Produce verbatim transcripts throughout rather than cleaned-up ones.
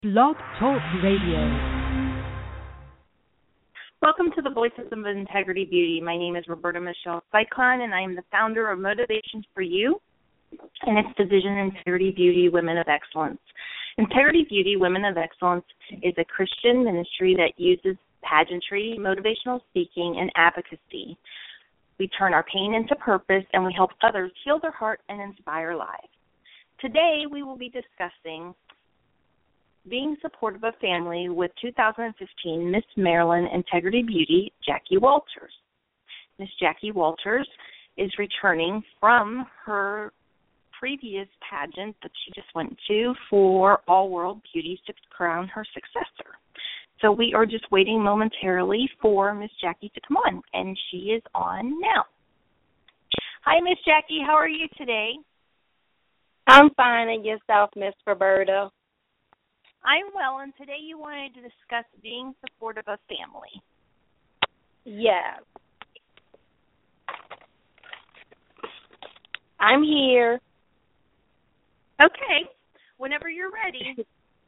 Blog Talk Radio. Welcome to the Voices of Integrity Beauty. My name is Roberta Michelle Cyclone, and I am the founder of Motivations for You and its division, Integrity Beauty Women of Excellence. Integrity Beauty Women of Excellence is a Christian ministry that uses pageantry, motivational speaking, and advocacy. We turn our pain into purpose, and we help others heal their heart and inspire lives. Today, we will be discussing being supportive of family with two thousand fifteen Miss Maryland Integrity Beauty, Jackie Walters. Miss Jackie Walters is returning from her previous pageant that she just went to for All World Beauty to crown her successor. So we are just waiting momentarily for Miss Jackie to come on, and she is on now. Hi, Miss Jackie. How are you today? I'm fine, and yourself, Miss Roberta? I'm well, and today you wanted to discuss being supportive of family. Yes. I'm here. Okay. Whenever you're ready.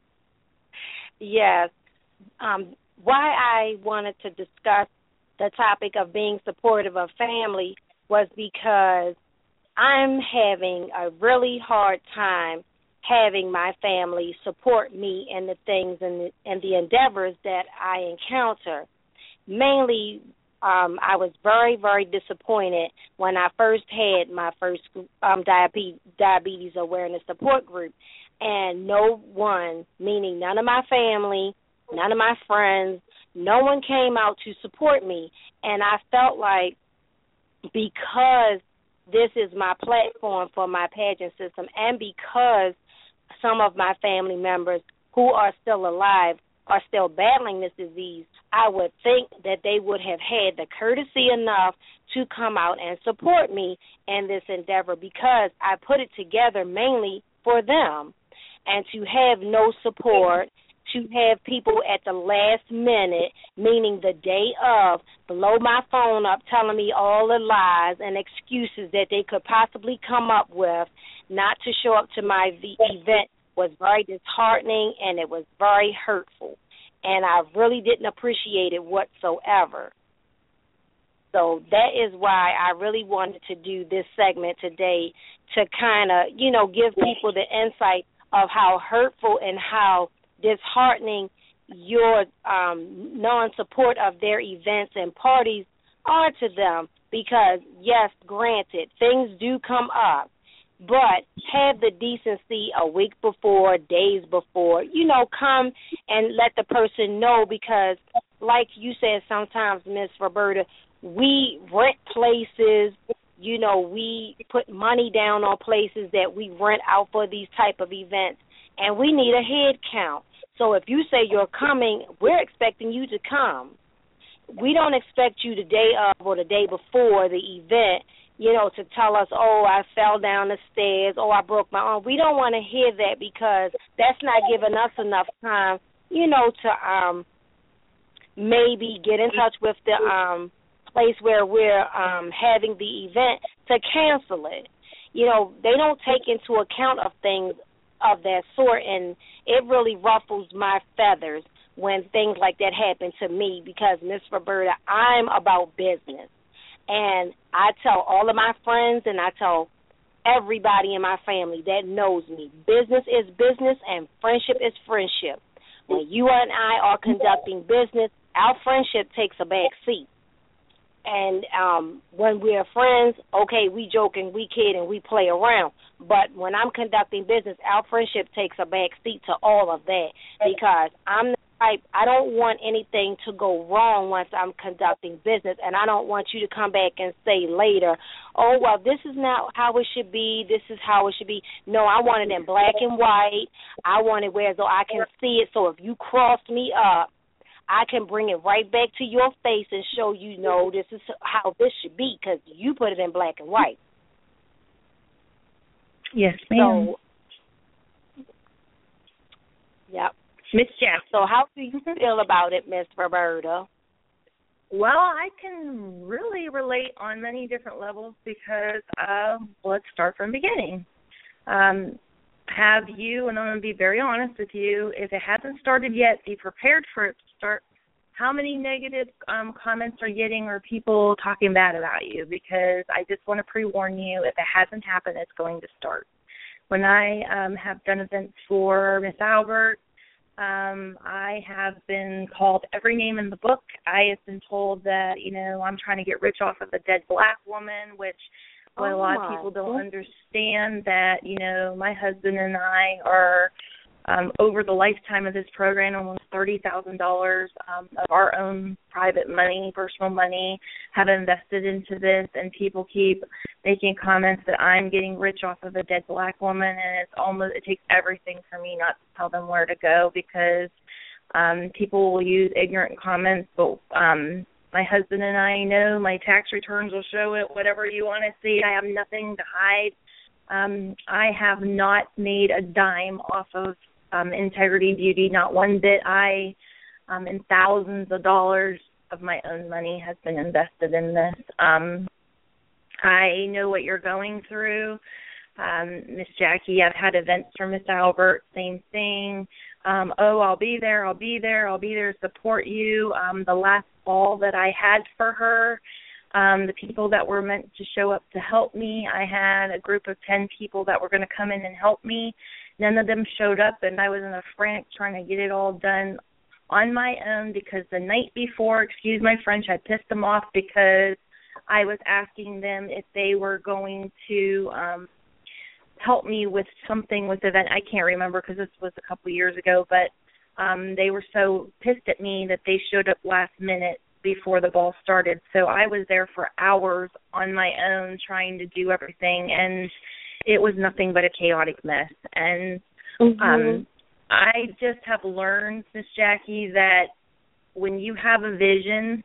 Yes. Um, why I wanted to discuss the topic of being supportive of family was because I'm having a really hard time having my family support me in the things and the, and the endeavors that I encounter. Mainly, um, I was very, very disappointed when I first had my first um, diabetes, diabetes awareness support group, and no one, meaning none of my family, none of my friends, no one came out to support me. And I felt like because this is my platform for my pageant system, and because some of my family members who are still alive are still battling this disease, I would think that they would have had the courtesy enough to come out and support me in this endeavor, because I put it together mainly for them. And to have no support, to have people at the last minute, meaning the day of, blow my phone up telling me all the lies and excuses that they could possibly come up with not to show up to my v- event was very disheartening, and it was very hurtful. And I really didn't appreciate it whatsoever. So that is why I really wanted to do this segment today, to kind of, you know, give people the insight of how hurtful and how disheartening your um, non-support of their events and parties are to them. Because, yes, granted, things do come up, but have the decency a week before, days before, you know, come and let the person know, because like you said sometimes, Miss Roberta, we rent places, you know, we put money down on places that we rent out for these type of events, and we need a head count. So if you say you're coming, we're expecting you to come. We don't expect you the day of or the day before the event, you know, to tell us, oh, I fell down the stairs, oh, I broke my arm. We don't want to hear that, because that's not giving us enough time, you know, to um, maybe get in touch with the um, place where we're um, having the event to cancel it. You know, they don't take into account of things of that sort, and it really ruffles my feathers when things like that happen to me, because, Miss Roberta, I'm about business. And I tell all of my friends, and I tell everybody in my family that knows me, business is business and friendship is friendship. When you and I are conducting business, our friendship takes a back seat. And um, when we're friends, okay, we joke and we kid and we play around. But when I'm conducting business, our friendship takes a back seat to all of that, because I'm the type, I don't want anything to go wrong once I'm conducting business, and I don't want you to come back and say later, oh, well, this is not how it should be, this is how it should be. No, I want it in black and white. I want it where so I can see it, so if you cross me up, I can bring it right back to your face and show you, no, this is how this should be, because you put it in black and white. Yes, ma'am. So, yep. Miss Jeff. So how do you feel about it, Miss Roberta? Well, I can really relate on many different levels, because uh, let's start from the beginning. Um, have you, and I'm going to be very honest with you, if it hasn't started yet, be prepared for it to start. How many negative um, comments are you getting or people talking bad about you? Because I just want to pre-warn you, if it hasn't happened, it's going to start. When I um, have done events for Miss Albert, um, I have been called every name in the book. I have been told that, you know, I'm trying to get rich off of a dead black woman, which what oh a lot my. of people don't understand, that, you know, my husband and I are Um, over the lifetime of this program, almost thirty thousand dollars um, of our own private money, personal money, have invested into this, and people keep making comments that I'm getting rich off of a dead black woman, and it's almost, it takes everything for me not to tell them where to go, because um, people will use ignorant comments, but um, my husband and I know my tax returns will show it, whatever you want to see. I have nothing to hide. Um, I have not made a dime off of Um, Integrity Beauty, not one bit. I, um, in thousands of dollars of my own money has been invested in this. Um, I know what you're going through. Um, Miss Jackie, I've had events for Miss Albert, same thing. Um, oh, I'll be there, I'll be there, I'll be there to support you. Um, the last ball that I had for her, um, the people that were meant to show up to help me, I had a group of ten people that were going to come in and help me. None of them showed up, and I was in a frantic trying to get it all done on my own, because the night before, excuse my French, I pissed them off because I was asking them if they were going to um, help me with something with the event. I can't remember because this was a couple of years ago, but um, they were so pissed at me that they showed up last minute before the ball started. So I was there for hours on my own trying to do everything, and it was nothing but a chaotic mess. And mm-hmm. um, I just have learned, Miss Jackie, that when you have a vision,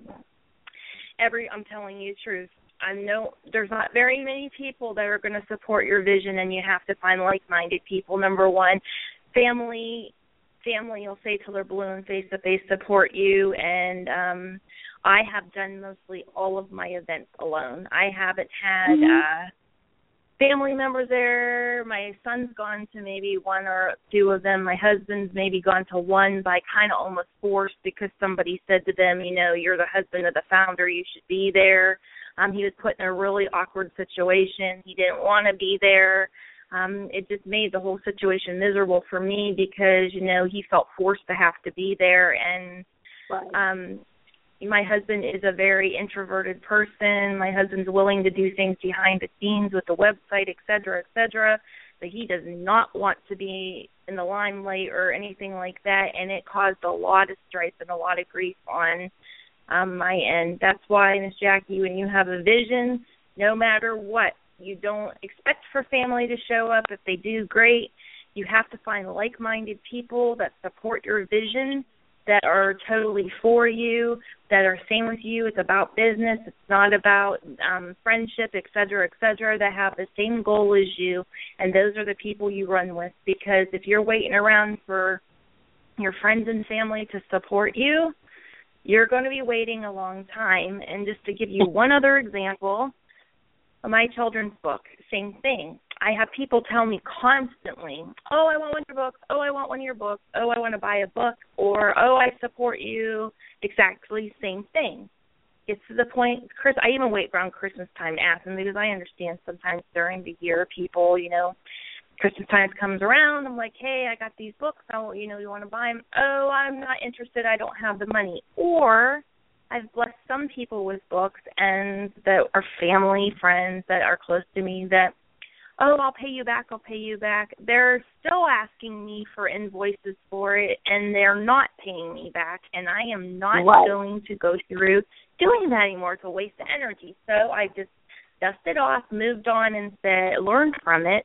every I'm telling you the truth, I know there's not very many people that are going to support your vision, and you have to find like-minded people. Number one, family, family will say till they're blue in the face that they support you, and um, I have done mostly all of my events alone. I haven't had mm-hmm. uh, family members there. My son's gone to maybe one or two of them. My husband's maybe gone to one by kind of almost forced, because somebody said to them, you know, you're the husband of the founder, you should be there. Um, he was put in a really awkward situation. He didn't want to be there. Um, it just made the whole situation miserable for me, because, you know, he felt forced to have to be there. And right. um, my husband is a very introverted person. My husband's willing to do things behind the scenes with the website, et cetera, et cetera, but he does not want to be in the limelight or anything like that, and it caused a lot of strife and a lot of grief on um, my end. That's why, Miss Jackie, when you have a vision, no matter what, you don't expect for family to show up. If they do, great. You have to find like-minded people that support your vision, that are totally for you, that are same with you. It's about business. It's not about um, friendship, et cetera, et cetera, that have the same goal as you, and those are the people you run with. Because if you're waiting around for your friends and family to support you, you're going to be waiting a long time. And just to give you one other example, my children's book, same thing. I have people tell me constantly, oh, I want one of your books, oh, I want one of your books, oh, I want to buy a book, or, oh, I support you. Exactly same thing. It's to the point, Chris, I even wait around Christmas time to ask them, because I understand sometimes during the year people, you know, Christmas time comes around, I'm like, hey, I got these books, oh, you know, you want to buy them? Oh, I'm not interested, I don't have the money. Or I've blessed some people with books, and that are family, friends that are close to me, that, oh, I'll pay you back, I'll pay you back. They're still asking me for invoices for it, and they're not paying me back, and I am not right. going to go through doing that anymore. It's a waste of energy. So I just dusted off, moved on, and said, learned from it.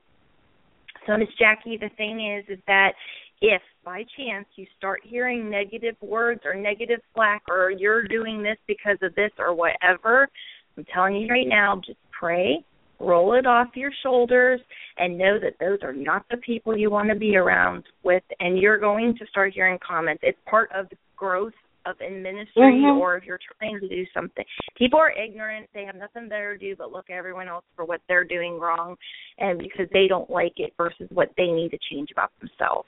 So, Miss Jackie, the thing is, is that if by chance you start hearing negative words or negative slack, or you're doing this because of this or whatever, I'm telling you right now, just pray, roll it off your shoulders, and know that those are not the people you want to be around with, and you're going to start hearing comments. It's part of the growth of in ministry mm-hmm. or if you're trying to do something. People are ignorant. They have nothing better to do but look at everyone else for what they're doing wrong and because they don't like it versus what they need to change about themselves.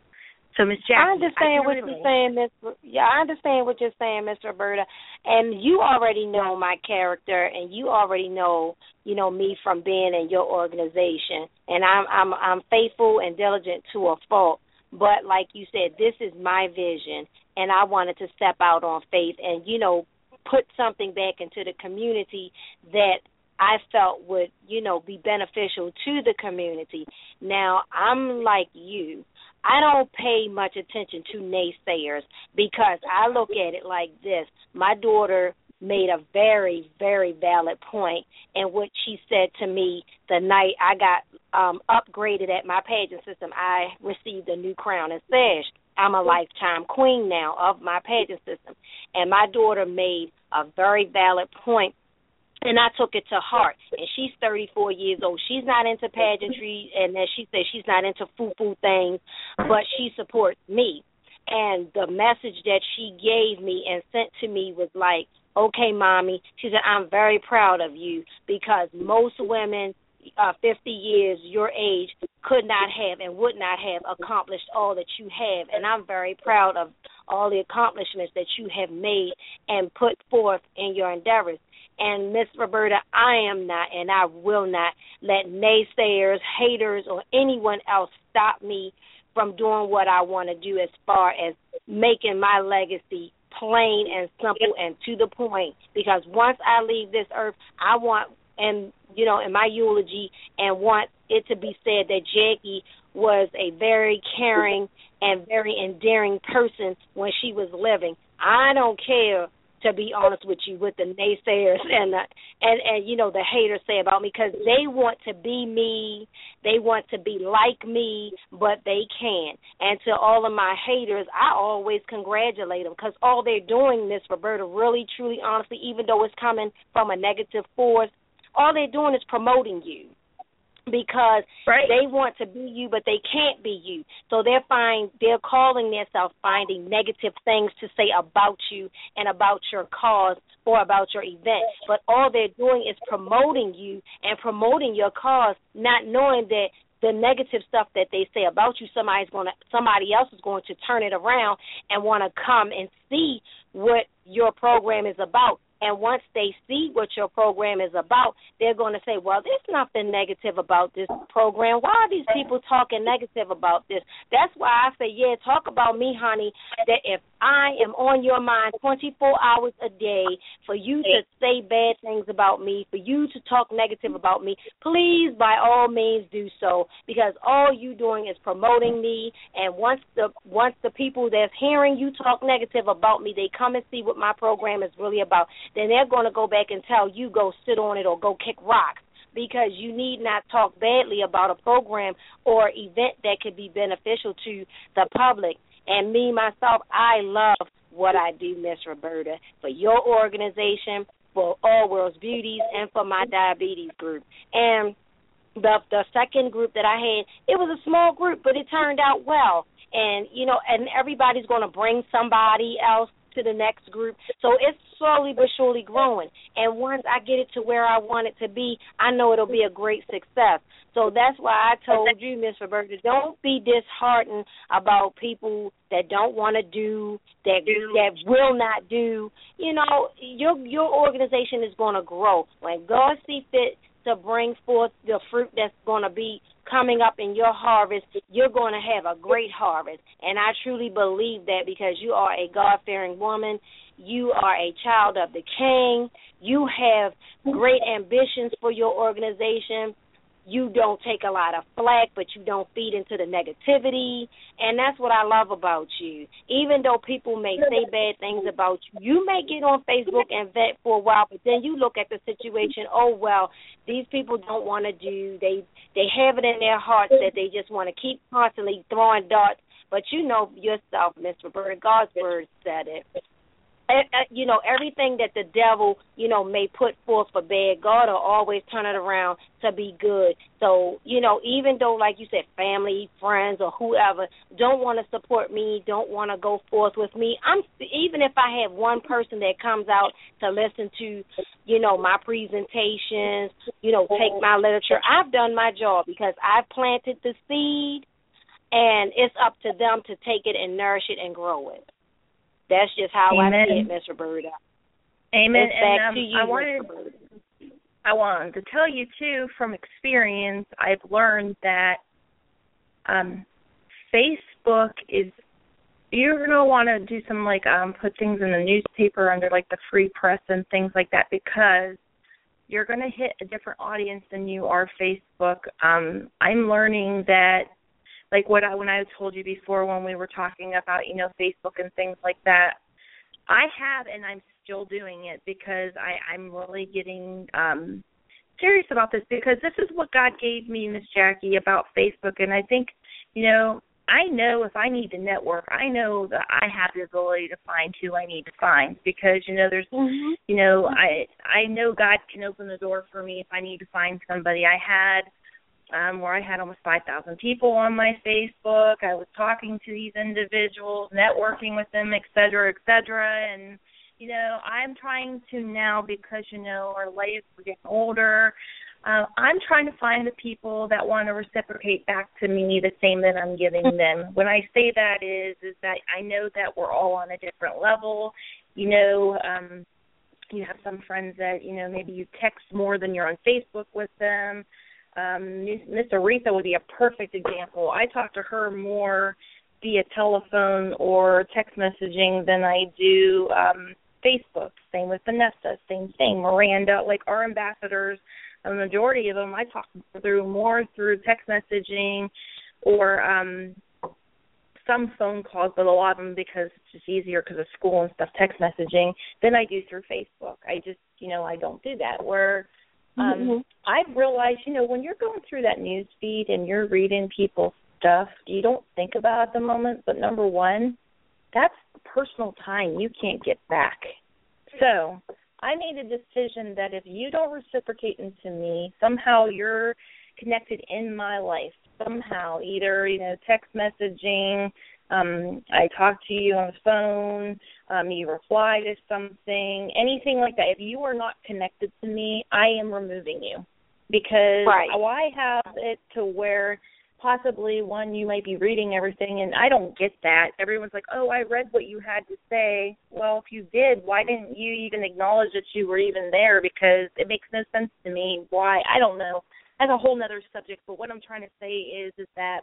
So, Miss Jackie, I understand I what relate. you're saying, Miss. Yeah, I understand what you're saying, Miss Roberta. And you already know my character, and you already know, you know, me from being in your organization. And I'm I'm I'm faithful and diligent to a fault. But like you said, this is my vision, and I wanted to step out on faith and, you know, put something back into the community that I felt would, you know, be beneficial to the community. Now, I'm like you. I don't pay much attention to naysayers because I look at it like this. My daughter made a very, very valid point in what she said to me the night I got um, upgraded at my pageant system. I received a new crown and sash. I'm a lifetime queen now of my pageant system. And my daughter made a very valid point, and I took it to heart. And she's thirty-four years old. She's not into pageantry, and as she said, she's not into foo-foo things, but she supports me. And the message that she gave me and sent to me was like, okay, Mommy, she said, I'm very proud of you because most women uh, fifty years your age could not have and would not have accomplished all that you have. And I'm very proud of all the accomplishments that you have made and put forth in your endeavors. And, Miss Roberta, I am not and I will not let naysayers, haters, or anyone else stop me from doing what I want to do as far as making my legacy plain and simple and to the point. Because once I leave this earth, I want, and you know, in my eulogy, and want it to be said that Jackie was a very caring and very endearing person when she was living. I don't care, to be honest with you, what the naysayers and the, and and you know the haters say about me, because they want to be me, they want to be like me, but they can't. And to all of my haters, I always congratulate them, because all they're doing, Miss Roberta, really, truly, honestly, even though it's coming from a negative force, all they're doing is promoting you. Because right. they want to be you, but they can't be you. So they're find they're calling themselves finding negative things to say about you and about your cause or about your event. But all they're doing is promoting you and promoting your cause, not knowing that the negative stuff that they say about you, somebody's gonna somebody else is going to turn it around and want to come and see what your program is about. And once they see what your program is about, they're going to say, well, there's nothing negative about this program. Why are these people talking negative about this? That's why I say, yeah, talk about me, honey, that if I am on your mind twenty-four hours a day, for you to say bad things about me, for you to talk negative about me, please, by all means, do so, because all you doing is promoting me. And once the once the people that's hearing you talk negative about me, they come and see what my program is really about, then they're going to go back and tell you go sit on it or go kick rocks, because you need not talk badly about a program or event that could be beneficial to the public. And me, myself, I love what I do, Miss Roberta, for your organization, for All World's Beauties, and for my diabetes group. And the the second group that I had, it was a small group, but it turned out well. And, you know, and everybody's going to bring somebody else to the next group. So it's slowly but surely growing. And once I get it to where I want it to be, I know it'll be a great success. So that's why I told you, Miss Roberta, don't be disheartened about people that don't want to do, that that will not do. You know, your your organization is going to grow. When God sees fit to bring forth the fruit that's going to be coming up in your harvest, you're going to have a great harvest. And I truly believe that, because you are a God-fearing woman. You are a child of the King. You have great ambitions for your organization. You don't take a lot of flack, but you don't feed into the negativity. And that's what I love about you. Even though people may say bad things about you, you may get on Facebook and vent for a while, but then you look at the situation, oh, well, these people don't want to do, they they have it in their hearts that they just want to keep constantly throwing darts. But you know yourself, Miss Roberta, God's word said it. you know, everything that the devil, you know, may put forth for bad, God will always turn it around to be good. So, you know, even though, like you said, family, friends, or whoever don't want to support me, don't want to go forth with me, I'm even if I have one person that comes out to listen to, you know, my presentations, you know, take my literature, I've done my job because I've planted the seed, and it's up to them to take it and nourish it and grow it. That's just how Amen. I see it, Miss Roberta. Amen. It's back and um, to you, I wanted, Miss Roberta. I wanted to tell you, too, from experience, I've learned that um, Facebook is, you're going to want to do some, like, um, put things in the newspaper under, like, the free press and things like that, because you're going to hit a different audience than you are Facebook. Um, I'm learning that, like what I, when I told you before when we were talking about, you know, Facebook and things like that, I have, and I'm still doing it because I, I'm really getting um, serious about this, because this is what God gave me, Miss Jackie, about Facebook. And I think, you know, I know if I need to network, I know that I have the ability to find who I need to find, because, you know, there's, mm-hmm. you know, I I know God can open the door for me if I need to find somebody. I had Um, where I had almost five thousand people on my Facebook. I was talking to these individuals, networking with them, et cetera, et cetera. And, you know, I'm trying to now, because, you know, our lives, we're getting older, uh, I'm trying to find the people that want to reciprocate back to me the same that I'm giving them. When I say that is, is that I know that we're all on a different level. You know, um, you have some friends that, you know, maybe you text more than you're on Facebook with them. Um, Miss Aretha would be a perfect example. I talk to her more via telephone or text messaging than I do um, Facebook. Same with Vanessa, same thing. Miranda, like our ambassadors, a majority of them I talk through more through text messaging or um, some phone calls, but a lot of them, because it's just easier because of school and stuff, text messaging, than I do through Facebook. I just, you know, I don't do that. Where Um, mm-hmm. I've realized, you know, when you're going through that news feed and you're reading people's stuff, you don't think about it at the moment, but number one, that's personal time you can't get back. So I made a decision that if you don't reciprocate into me, somehow you're connected in my life, somehow, either, you know, text messaging, Um, I talk to you on the phone, um, you reply to something, anything like that. If you are not connected to me, I am removing you, because right. I have it to where possibly, one, you might be reading everything, and I don't get that. Everyone's like, oh, I read what you had to say. Well, if you did, why didn't you even acknowledge that you were even there? Because it makes no sense to me why. I don't know. That's a whole other subject, but what I'm trying to say is, is that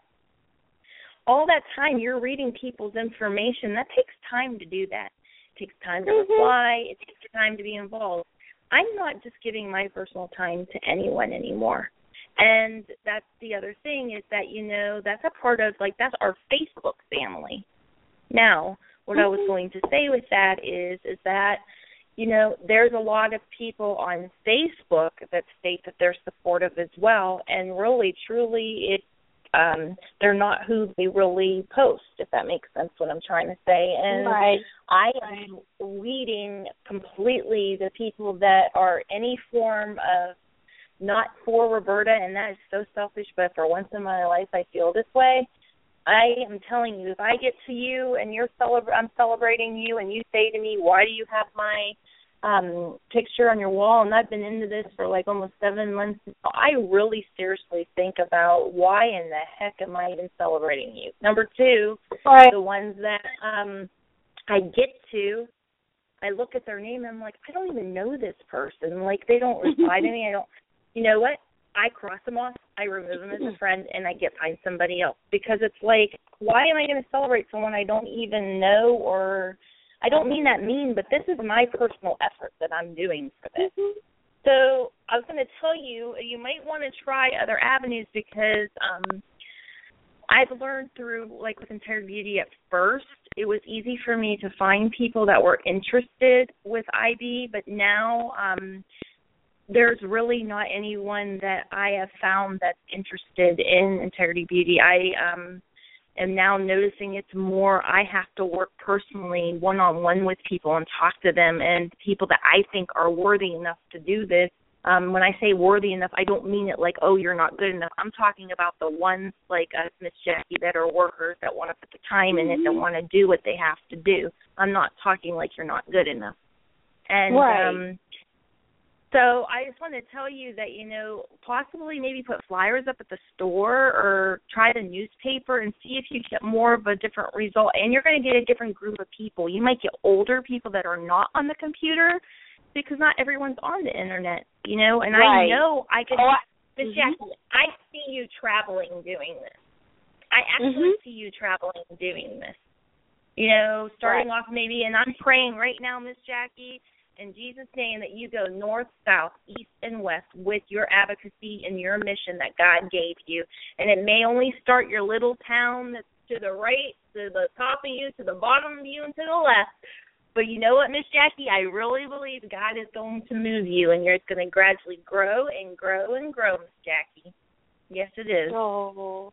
all that time you're reading people's information, that takes time to do that. It takes time to mm-hmm. reply. It takes time to be involved. I'm not just giving my personal time to anyone anymore. And that's the other thing, is that, you know, that's a part of, like, that's our Facebook family. Now, what mm-hmm. I was going to say with that is, is that, you know, there's a lot of people on Facebook that state that they're supportive as well, and really, truly, it Um, they're not who they really post, if that makes sense what I'm trying to say. And right. I am weeding completely the people that are any form of not for Roberta, and that is so selfish, but for once in my life I feel this way. I am telling you, if I get to you and you're celebra- I'm celebrating you, and you say to me, why do you have my Um, picture on your wall, and I've been into this for like almost seven months. I really seriously think about why in the heck am I even celebrating you? Number two, right. the ones that um, I get to, I look at their name and I'm like, I don't even know this person. Like, they don't reply to me. I don't, you know what? I cross them off, I remove them as a friend, and I get find somebody else, because it's like, why am I going to celebrate someone I don't even know? Or I don't mean that mean, but this is my personal effort that I'm doing for this. Mm-hmm. So I was going to tell you, you might want to try other avenues, because um, I've learned through, like with Integrity Beauty at first, it was easy for me to find people that were interested with I B, but now um, there's really not anyone that I have found that's interested in Integrity Beauty. I um, am now noticing it's more I have to work personally one-on-one with people and talk to them, and people that I think are worthy enough to do this. Um, when I say worthy enough, I don't mean it like, oh, you're not good enough. I'm talking about the ones like us, Miss Jackie, that are workers, that want to put the time in it, that want to do what they have to do. I'm not talking like you're not good enough. And right. um, so I just want to tell you that, you know, possibly maybe put flyers up at the store or try the newspaper and see if you get more of a different result. And you're going to get a different group of people. You might get older people that are not on the computer, because not everyone's on the internet, you know, and right. I know I can, oh, Miss mm-hmm. Jackie, I see you traveling doing this. I actually mm-hmm. see you traveling doing this, you know, starting right. off maybe, and I'm praying right now, Miss Jackie, in Jesus' name, that you go north, south, east, and west with your advocacy and your mission that God gave you. And it may only start your little town that's to the right, to the top of you, to the bottom of you, and to the left. But you know what, Miss Jackie, I really believe God is going to move you, and you're going to gradually grow and grow and grow, Miss Jackie. Yes, it is. Oh,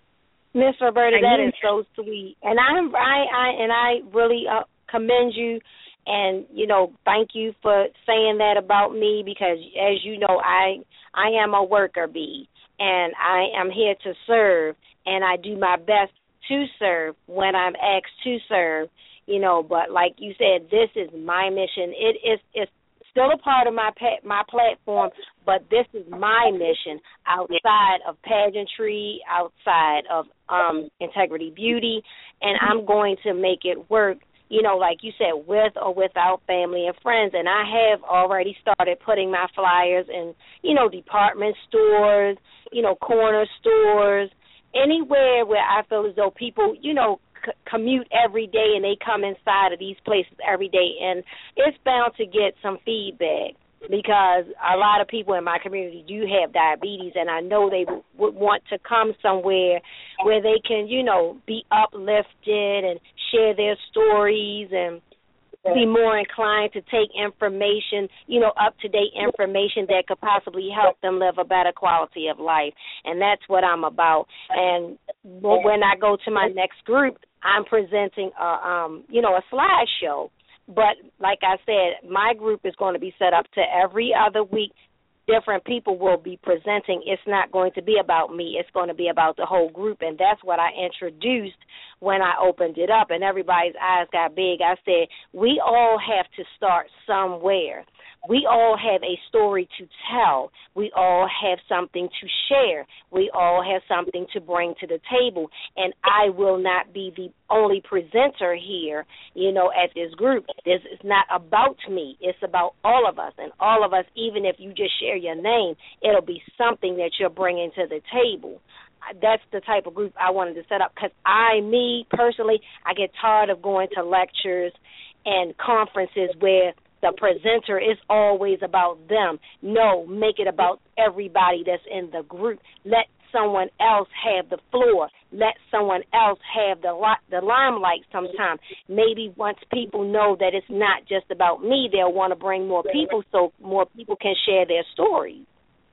Miss Roberta, I that mean, is so sweet, and I'm I, I and I really uh, commend you, and you know, thank you for saying that about me, because as you know, I I am a worker bee, and I am here to serve, and I do my best to serve when I'm asked to serve. You know, but like you said, this is my mission. It is it's still a part of my pa- my platform, but this is my mission outside of pageantry, outside of um, Integrity Beauty, and I'm going to make it work, you know, like you said, with or without family and friends. And I have already started putting my flyers in, you know, department stores, you know, corner stores, anywhere where I feel as though people, you know, commute every day and they come inside of these places every day, and it's bound to get some feedback, because a lot of people in my community do have diabetes, and I know they w- would want to come somewhere where they can, you know, be uplifted and share their stories and be more inclined to take information, you know, up-to-date information that could possibly help them live a better quality of life. And that's what I'm about. And when I go to my next group, I'm presenting, a, um, you know, a slideshow. But like I said, my group is going to be set up to every other week. Different people will be presenting. It's not going to be about me. It's going to be about the whole group, and that's what I introduced when I opened it up, and everybody's eyes got big. I said, we all have to start somewhere. We all have a story to tell. We all have something to share. We all have something to bring to the table, and I will not be the only presenter here, you know, at this group. This is not about me. It's about all of us, and all of us, even if you just share your name, it'll be something that you're bringing to the table. That's the type of group I wanted to set up, because I, me, personally, I get tired of going to lectures and conferences where the presenter is always about them. No, make it about everybody that's in the group. Let someone else have the floor. Let someone else have the li- the limelight sometimes. Maybe once people know that it's not just about me, they'll want to bring more people so more people can share their stories.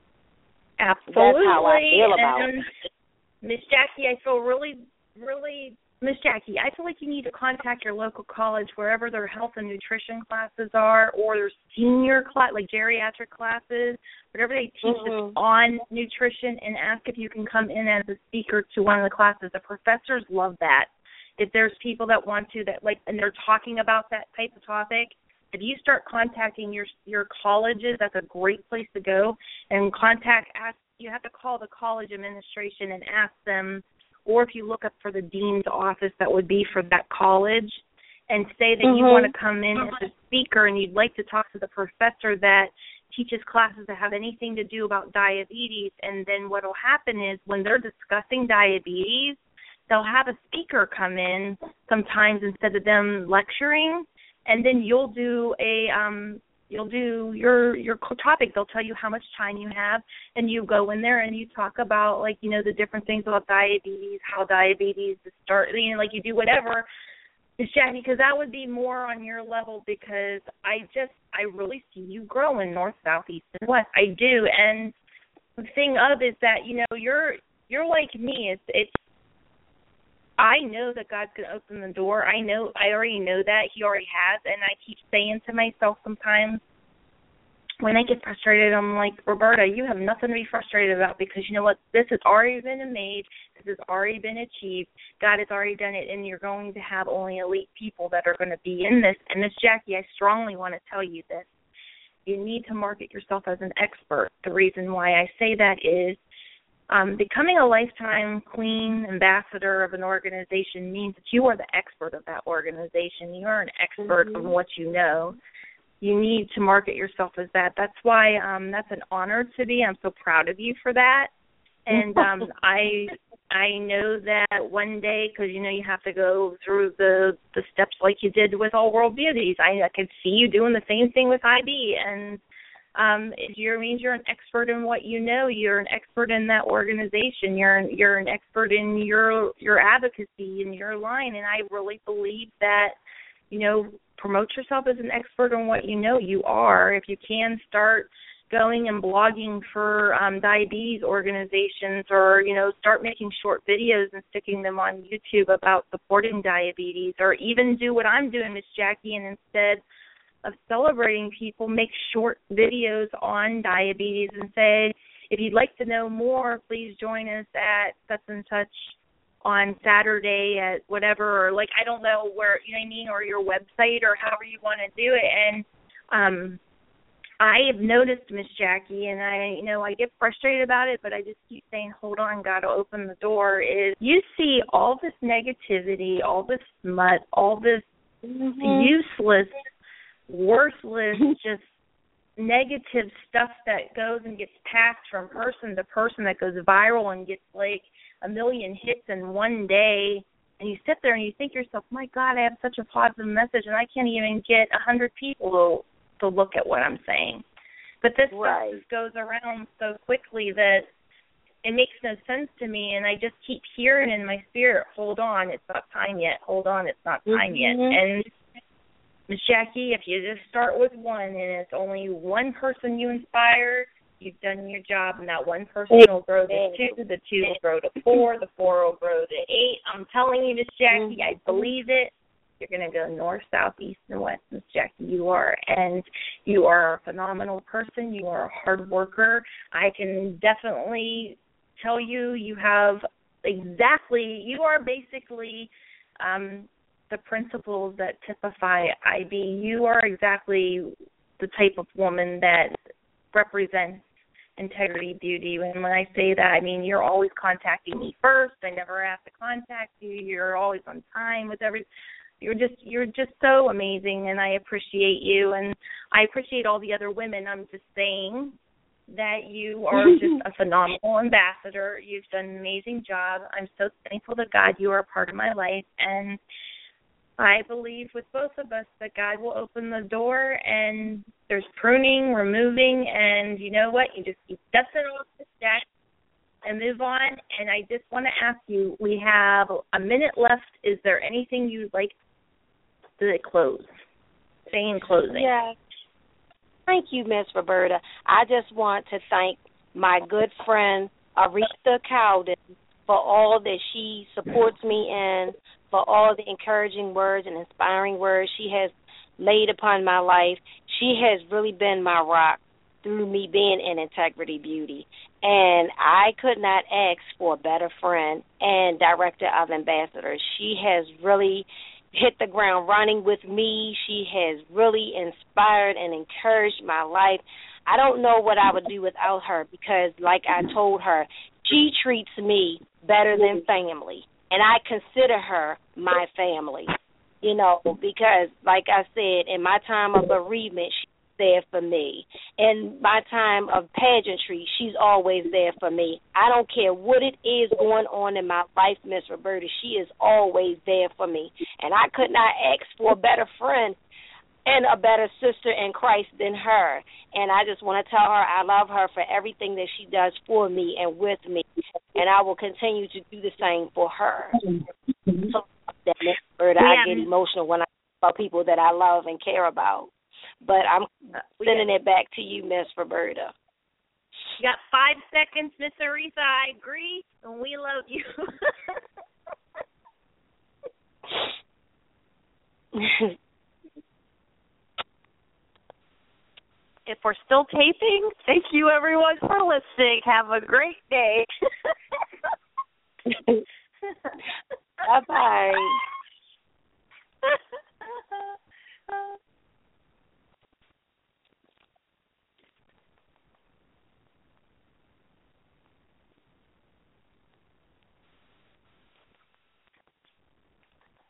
Absolutely. That's how I feel about and, it. Miss Jackie, I feel really, really, Miss Jackie, I feel like you need to contact your local college, wherever their health and nutrition classes are, or their senior class, like geriatric classes, whatever they teach mm-hmm. us on nutrition, and ask if you can come in as a speaker to one of the classes. The professors love that. If there's people that want to, that like, and they're talking about that type of topic, if you start contacting your your colleges, that's a great place to go. And contact, ask, you have to call the college administration and ask them, or if you look up for the dean's office that would be for that college, and say that mm-hmm. you want to come in as a speaker and you'd like to talk to the professor that teaches classes that have anything to do about diabetes. And then what will happen is when they're discussing diabetes, they'll have a speaker come in sometimes instead of them lecturing, and then you'll do a um, you'll do your your topic. They'll tell you how much time you have, and you go in there and you talk about, like, you know, the different things about diabetes, how diabetes is start, you know, like you do whatever. It's Jackie, because that would be more on your level, because I just I really see you growing north, south, east, and west. I do, and the thing of is that, you know, you're you're like me. It's it's I know that God's going to open the door. I know, I already know that. He already has. And I keep saying to myself sometimes, when I get frustrated, I'm like, Roberta, you have nothing to be frustrated about, because you know what? This has already been made. This has already been achieved. God has already done it, and you're going to have only elite people that are going to be in this. And Miss Jackie, I strongly want to tell you this. You need to market yourself as an expert. The reason why I say that is um, becoming a lifetime queen ambassador of an organization means that you are the expert of that organization. You are an expert mm-hmm. on what you know. You need to market yourself as that. That's why um, that's an honor to be. I'm so proud of you for that. And um, I I know that one day, because, you know, you have to go through the, the steps like you did with All World Beauties. I, I could see you doing the same thing with I B. And um, it you're, means you're an expert in what you know. You're an expert in that organization. You're an, you're an expert in your your advocacy and your line. And I really believe that, you know, promote yourself as an expert on what you know you are. If you can, start going and blogging for um, diabetes organizations, or, you know, start making short videos and sticking them on YouTube about supporting diabetes, or even do what I'm doing, Miss Jackie, and instead of celebrating people, make short videos on diabetes and say, if you'd like to know more, please join us at such and such on Saturday at whatever, or like, I don't know where, you know what I mean, or your website, or however you want to do it. And um, I have noticed, Miss Jackie, and I, you know, I get frustrated about it, but I just keep saying, hold on, God will open the door, is you see all this negativity, all this smut, all this mm-hmm. useless, worthless, just negative stuff that goes and gets passed from person to person, that goes viral and gets like a million hits in one day, and you sit there and you think to yourself, my God, I have such a positive message, and I can't even get a hundred people to, to look at what I'm saying. But this right. stuff just goes around so quickly that it makes no sense to me, and I just keep hearing in my spirit, hold on, it's not time yet, hold on, it's not time mm-hmm. yet. And Miss Jackie, if you just start with one, and it's only one person you inspire, you've done your job, and that one person will grow to two, the two will grow to four, the four will grow to eight. I'm telling you, Miss Jackie, I believe it. You're going to go north, south, east, and west, Miss Jackie. You are, and you are a phenomenal person. You are a hard worker. I can definitely tell you, you have exactly, you are basically um, the principles that typify I B. You are exactly the type of woman that represents integrity beauty. And when I say that, I mean you're always contacting me first. I never have to contact you. You're always on time with every. You're just you're just so amazing, and I appreciate you, and I appreciate all the other women. I'm just saying that you are just a phenomenal ambassador. You've done an amazing job. I'm so thankful to God you are a part of my life, and I believe with both of us that God will open the door, and there's pruning, removing, and you know what? You just keep dusting off the stack and move on. And I just want to ask you, we have a minute left. Is there anything you'd like to close? Say in closing. Yeah. Thank you, Miss Roberta. I just want to thank my good friend, Aretha Cowden, for all that she supports me in, for all the encouraging words and inspiring words she has laid upon my life. She has really been my rock through me being in Integrity Beauty. And I could not ask for a better friend and director of ambassadors. She has really hit the ground running with me. She has really inspired and encouraged my life. I don't know what I would do without her, because, like I told her, she treats me better than family. And I consider her my family, you know, because, like I said, in my time of bereavement, she's there for me. In my time of pageantry, she's always there for me. I don't care what it is going on in my life, Miss Roberta, she is always there for me. And I could not ask for a better friend and a better sister in Christ than her. And I just want to tell her I love her for everything that she does for me and with me. And I will continue to do the same for her. So, Miss Roberta, I get emotional when I talk about people that I love and care about. But I'm sending it back to you, Miss Roberta. You got five seconds, Miss Aretha. I agree, and we love you. If we're still taping, thank you everyone for listening. Have a great day. Bye-bye.